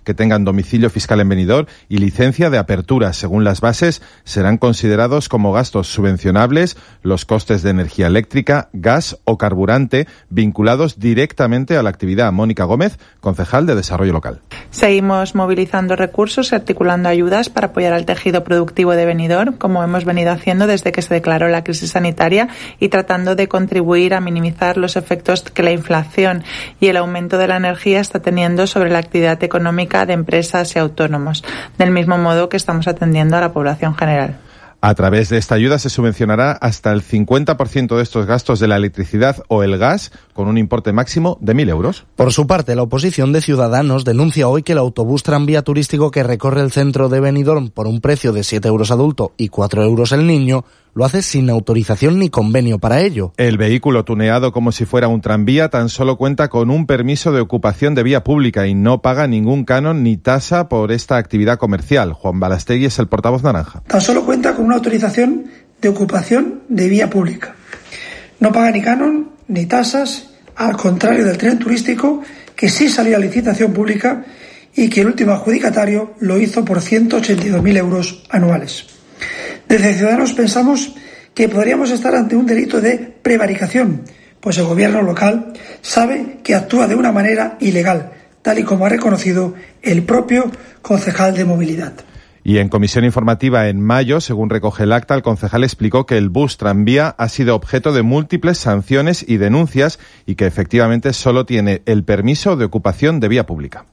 que tengan domicilio fiscal en Benidorm y licencia de apertura. Según las bases, serán considerados como gastos subvencionables los costes de energía eléctrica, gas o carburante vinculados directamente a la actividad. Mónica Gómez, concejal de Desarrollo Local. Seguimos movilizando recursos y articulando ayudas para apoyar al tejido productivo de Benidorm, como hemos venido haciendo desde que se declaró la crisis sanitaria, y tratando de contribuir a minimizar los efectos que la inflación y el aumento de la energía está teniendo sobre la actividad económica de empresas y autónomos, del mismo modo que estamos atendiendo a la población general. A través de esta ayuda se subvencionará hasta el 50% de estos gastos de la electricidad o el gas, con un importe máximo de 1.000 euros. Por su parte, la oposición de Ciudadanos denuncia hoy que el autobús tranvía turístico que recorre el centro de Benidorm por un precio de 7 euros adulto y 4 euros el niño lo hace sin autorización ni convenio para ello. El vehículo, tuneado como si fuera un tranvía, tan solo cuenta con un permiso de ocupación de vía pública y no paga ningún canon ni tasa por esta actividad comercial. Juan Balastegui es el portavoz naranja. Tan solo cuenta con una autorización de ocupación de vía pública. No paga ni canon ni tasas, al contrario del tren turístico, que sí salió a licitación pública y que el último adjudicatario lo hizo por 182.000 euros anuales. Desde Ciudadanos pensamos que podríamos estar ante un delito de prevaricación, pues el gobierno local sabe que actúa de una manera ilegal, tal y como ha reconocido el propio concejal de movilidad. Y en comisión informativa en mayo, según recoge el acta, el concejal explicó que el bus tranvía ha sido objeto de múltiples sanciones y denuncias y que efectivamente solo tiene el permiso de ocupación de vía pública.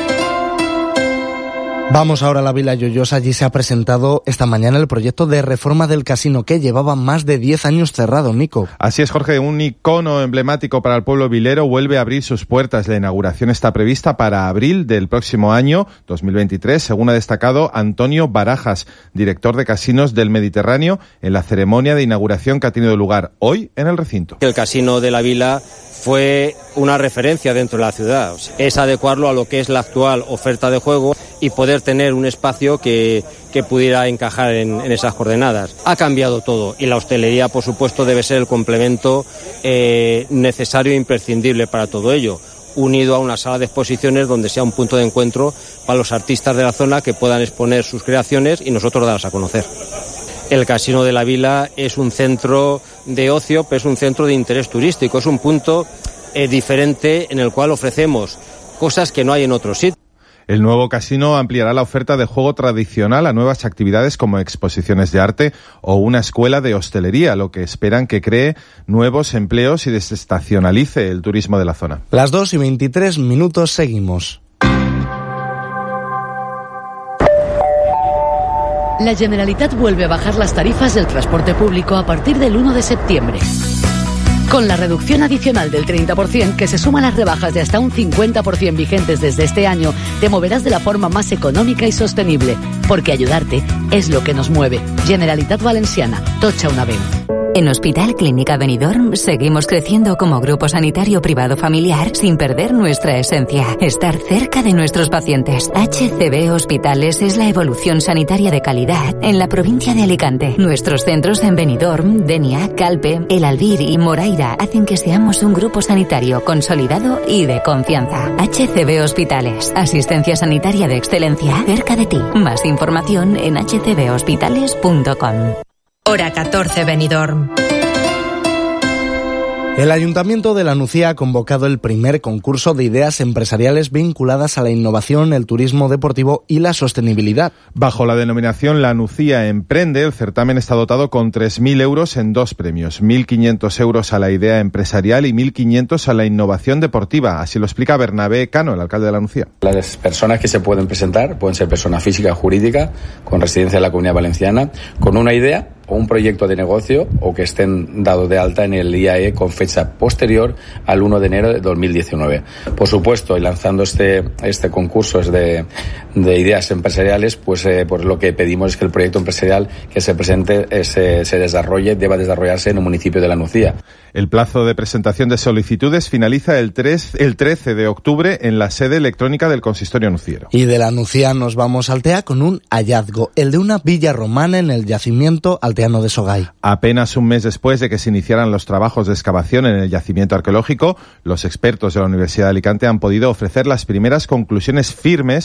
Vamos ahora a la Vila Lloyosa. Allí se ha presentado esta mañana el proyecto de reforma del casino que llevaba más de 10 años cerrado, Nico. Así es, Jorge, un icono emblemático para el pueblo vilero vuelve a abrir sus puertas. La inauguración está prevista para abril del próximo año, 2023, según ha destacado Antonio Barajas, director de Casinos del Mediterráneo, en la ceremonia de inauguración que ha tenido lugar hoy en el recinto. El Casino de la Vila fue una referencia dentro de la ciudad. Es adecuarlo a lo que es la actual oferta de juego y poder tener un espacio que pudiera encajar en esas coordenadas. Ha cambiado todo y la hostelería, por supuesto, debe ser el complemento necesario e imprescindible para todo ello, unido a una sala de exposiciones donde sea un punto de encuentro para los artistas de la zona que puedan exponer sus creaciones y nosotros darlas a conocer. El Casino de la Vila es un centro de ocio, pero es un centro de interés turístico, es un punto diferente en el cual ofrecemos cosas que no hay en otros sitios. El nuevo casino ampliará la oferta de juego tradicional a nuevas actividades como exposiciones de arte o una escuela de hostelería, lo que esperan que cree nuevos empleos y desestacionalice el turismo de la zona. Las 2:23 seguimos. La Generalitat vuelve a bajar las tarifas del transporte público a partir del 1 de septiembre. Con la reducción adicional del 30% que se suma a las rebajas de hasta un 50% vigentes desde este año, te moverás de la forma más económica y sostenible, porque ayudarte es lo que nos mueve. Generalitat Valenciana, tocha una vez. En Hospital Clínica Benidorm seguimos creciendo como grupo sanitario privado familiar sin perder nuestra esencia, estar cerca de nuestros pacientes. HCB Hospitales es la evolución sanitaria de calidad en la provincia de Alicante. Nuestros centros en Benidorm, Denia, Calpe, El Albir y Moraira hacen que seamos un grupo sanitario consolidado y de confianza. HCB Hospitales, asistencia sanitaria de excelencia cerca de ti. Más información en hcbhospitales.com. Hora 14 Benidorm. El Ayuntamiento de La Nucía ha convocado el primer concurso de ideas empresariales vinculadas a la innovación, el turismo deportivo y la sostenibilidad. Bajo la denominación La Nucía Emprende, el certamen está dotado con 3.000 euros en dos premios, 1.500 euros a la idea empresarial y 1.500 a la innovación deportiva. Así lo explica Bernabé Cano, el alcalde de La Nucía. Las personas que se pueden presentar pueden ser personas físicas o jurídicas con residencia en la Comunidad Valenciana, con una idea o un proyecto de negocio o que estén dados de alta en el IAE con fecha posterior al 1 de enero de 2019. Por supuesto, y lanzando este concurso de ideas empresariales, pues lo que pedimos es que el proyecto empresarial que se presente deba desarrollarse en el municipio de La Nucía. El plazo de presentación de solicitudes finaliza el 13 de octubre en la sede electrónica del Consistorio Nuciero. Y de La Nucía nos vamos a Altea con un hallazgo, el de una villa romana en el yacimiento alteano de Sogay. Apenas un mes después de que se iniciaran los trabajos de excavación en el yacimiento arqueológico, los expertos de la Universidad de Alicante han podido ofrecer las primeras conclusiones firmes